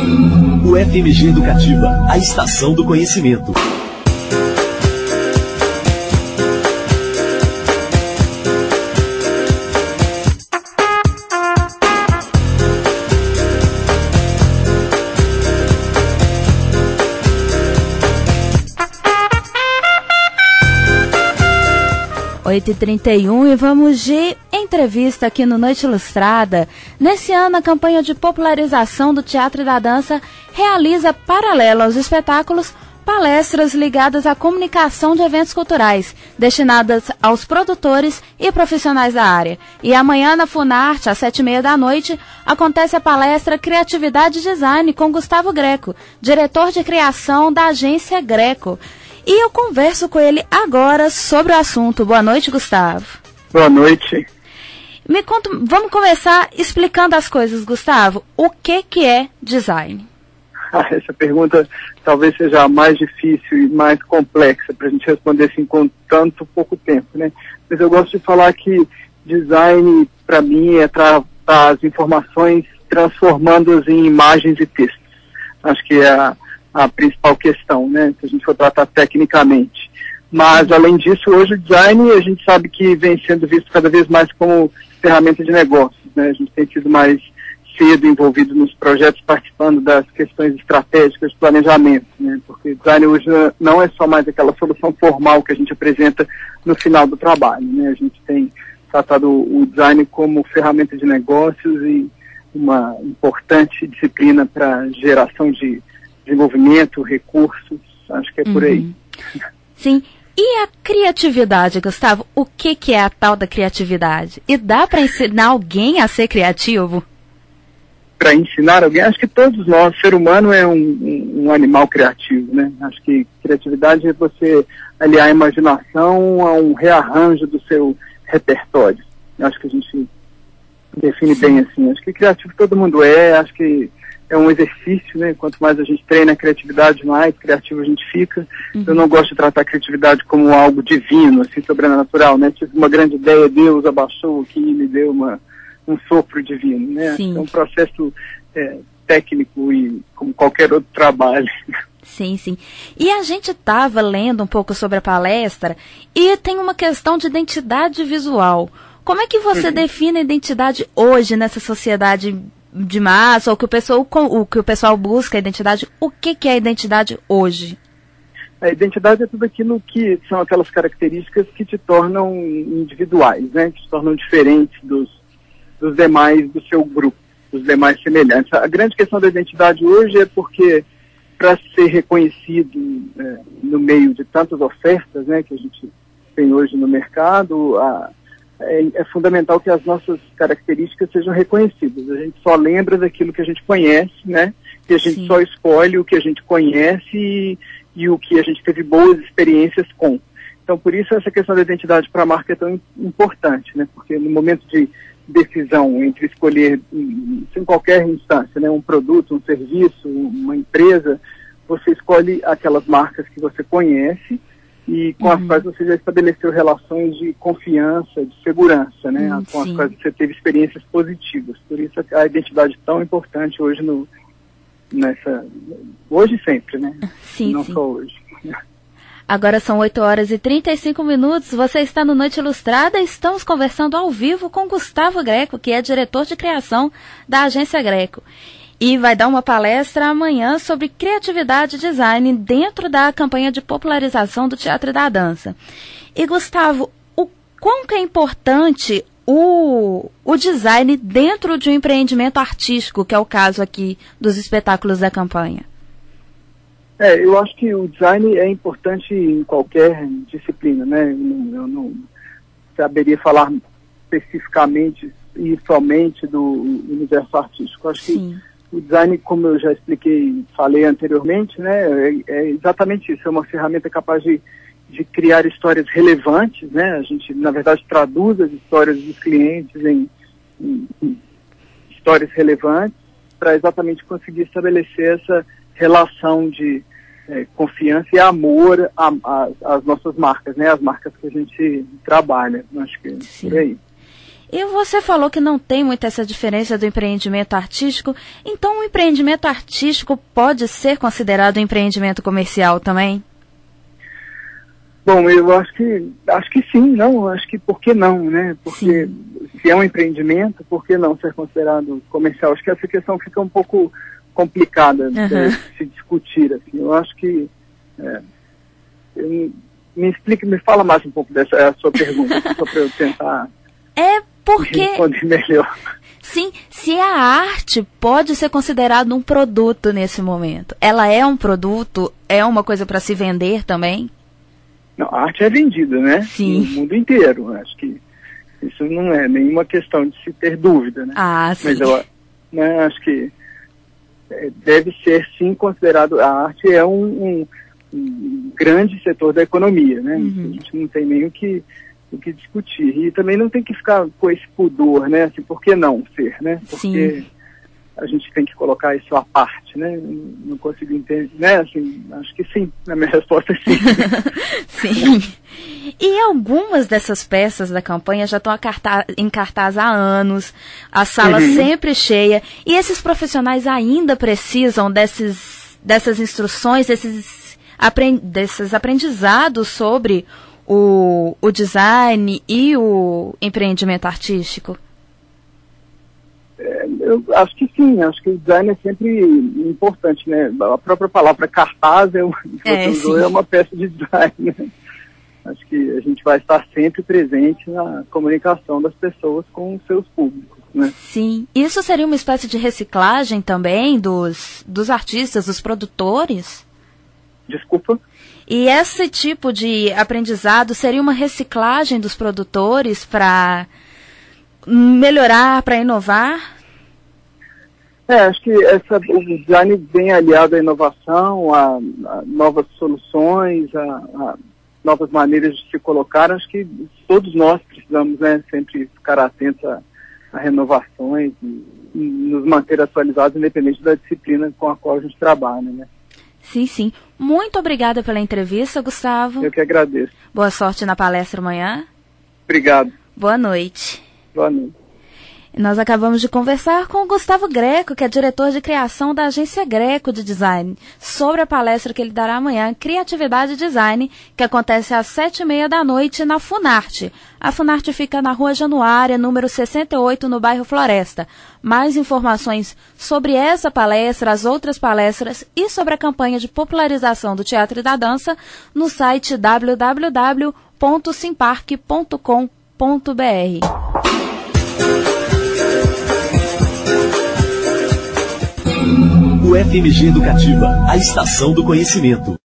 O FMG Educativa, a estação do conhecimento. Oito e 31 e vamos de entrevista aqui no Noite Ilustrada. Nesse ano, a campanha de popularização do teatro e da dança realiza, paralelo aos espetáculos, palestras ligadas à comunicação de eventos culturais, destinadas aos produtores e profissionais da área. E amanhã, na Funarte, às 7h30 da noite, acontece a palestra Criatividade e Design com Gustavo Greco, diretor de criação da agência Greco. E eu converso com ele agora sobre o assunto. Boa noite, Gustavo. Boa noite. Me conta, vamos começar explicando as coisas, Gustavo. O que é design? Essa pergunta talvez seja a mais difícil e mais complexa para a gente responder assim com tanto pouco tempo, né? Mas eu gosto de falar que design, para mim, é tratar as informações transformando-as em imagens e textos. Acho que é a principal questão, né, se a gente for tratar tecnicamente. Mas, além disso, hoje o design, a gente sabe que vem sendo visto cada vez mais como ferramenta de negócios, né, a gente tem sido mais cedo envolvido nos projetos, participando das questões estratégicas de planejamento, né, porque design hoje não é só mais aquela solução formal que a gente apresenta no final do trabalho, né, a gente tem tratado o design como ferramenta de negócios e uma importante disciplina para geração de desenvolvimento, recursos, acho que é por aí. Sim. E a criatividade, Gustavo? O que é a tal da criatividade? E dá para ensinar alguém a ser criativo? Para ensinar alguém? Acho que todos nós, o ser humano é um animal criativo, né? Acho que criatividade é você aliar a imaginação a um rearranjo do seu repertório. Acho que a gente define bem assim. Acho que criativo todo mundo acho que é um exercício, né? Quanto mais a gente treina a criatividade, mais criativo a gente fica. Eu não gosto de tratar a criatividade como algo divino, assim, sobrenatural, né? Tive uma grande ideia, Deus abaixou aqui e me deu um sopro divino, né? É um processo técnico e como qualquer outro trabalho. Sim, sim. E a gente estava lendo um pouco sobre a palestra e tem uma questão de identidade visual. Como é que você define a identidade hoje nessa sociedade de massa, ou que o pessoal busca a identidade? O que é a identidade hoje? A identidade é tudo aquilo que são aquelas características que te tornam individuais, né? Que te tornam diferentes dos demais do seu grupo, dos demais semelhantes. A grande questão da identidade hoje é porque, para ser reconhecido no meio de tantas ofertas, né, que a gente tem hoje no mercado, é fundamental que as nossas características sejam reconhecidas. A gente só lembra daquilo que a gente conhece, né? E a gente só escolhe o que a gente conhece e o que a gente teve boas experiências com. Então, por isso, essa questão da identidade para a marca é tão importante, né? Porque no momento de decisão entre escolher, em qualquer instância, né, um produto, um serviço, uma empresa, você escolhe aquelas marcas que você conhece e com as quais você já estabeleceu relações de confiança, de segurança, né? Com as quais você teve experiências positivas. Por isso a identidade é tão importante hoje hoje e sempre, né? Não só hoje. Agora são 8h35. Você está no Noite Ilustrada e estamos conversando ao vivo com Gustavo Greco, que é diretor de criação da agência Greco. E vai dar uma palestra amanhã sobre criatividade e design dentro da campanha de popularização do teatro e da dança. E, Gustavo, o quão que é importante o design dentro de um empreendimento artístico, que é o caso aqui dos espetáculos da campanha? Eu acho que o design é importante em qualquer disciplina, né? Eu não saberia falar especificamente e somente do universo artístico. Acho que o design, como eu já falei anteriormente, né, é exatamente isso. É uma ferramenta capaz de criar histórias relevantes, né? A gente, na verdade, traduz as histórias dos clientes em histórias relevantes para exatamente conseguir estabelecer essa relação de confiança e amor às nossas marcas, né? As marcas que a gente trabalha. Acho que é por aí. E você falou que não tem muita essa diferença do empreendimento artístico, então o empreendimento artístico pode ser considerado um empreendimento comercial também? Bom, eu acho que sim, não, acho que por que não, né? Porque sim, se é um empreendimento, por que não ser considerado comercial? Acho que essa questão fica um pouco complicada de se discutir, assim. Eu acho que me fala mais um pouco dessa sua pergunta, só para eu tentar responder melhor. Sim, se a arte pode ser considerada um produto nesse momento, ela é um produto, é uma coisa para se vender também? Não, a arte é vendida, né? Sim. No mundo inteiro. Acho que isso não é nenhuma questão de se ter dúvida, né? Ah, sim. Mas eu acho que deve ser, sim, considerado... A arte é um grande setor da economia, né? A gente não tem nem o que discutir. E também não tem que ficar com esse pudor, né? Assim, por que não ser, né? Porque... Sim. A gente tem que colocar isso à parte, né? Não consigo entender, né? Assim, acho que sim, a minha resposta é sim. Sim. E algumas dessas peças da campanha já estão em cartaz há anos, a sala sempre cheia, e esses profissionais ainda precisam dessas instruções, desses aprendizados sobre o design e o empreendimento artístico? Eu acho que sim, acho que o design é sempre importante, né? A própria palavra cartaz é uma peça de design, né? Acho que a gente vai estar sempre presente na comunicação das pessoas com os seus públicos, né? Sim, isso seria uma espécie de reciclagem também dos artistas, dos produtores? Desculpa? E esse tipo de aprendizado seria uma reciclagem dos produtores para melhorar, para inovar? Acho que o design vem aliado à inovação, a novas soluções, a novas maneiras de se colocar. Acho que todos nós precisamos, né, sempre ficar atentos a renovações e nos manter atualizados, independente da disciplina com a qual a gente trabalha, né? Sim, sim. Muito obrigada pela entrevista, Gustavo. Eu que agradeço. Boa sorte na palestra amanhã. Obrigado. Boa noite. Boa noite. Nós acabamos de conversar com o Gustavo Greco, que é diretor de criação da agência Greco de Design, sobre a palestra que ele dará amanhã, Criatividade e Design, que acontece às 7h30 da noite na Funarte. A Funarte fica na Rua Januária, número 68, no bairro Floresta. Mais informações sobre essa palestra, as outras palestras e sobre a campanha de popularização do teatro e da dança no site www.simpark.com.br. O FMG Educativa, a estação do conhecimento.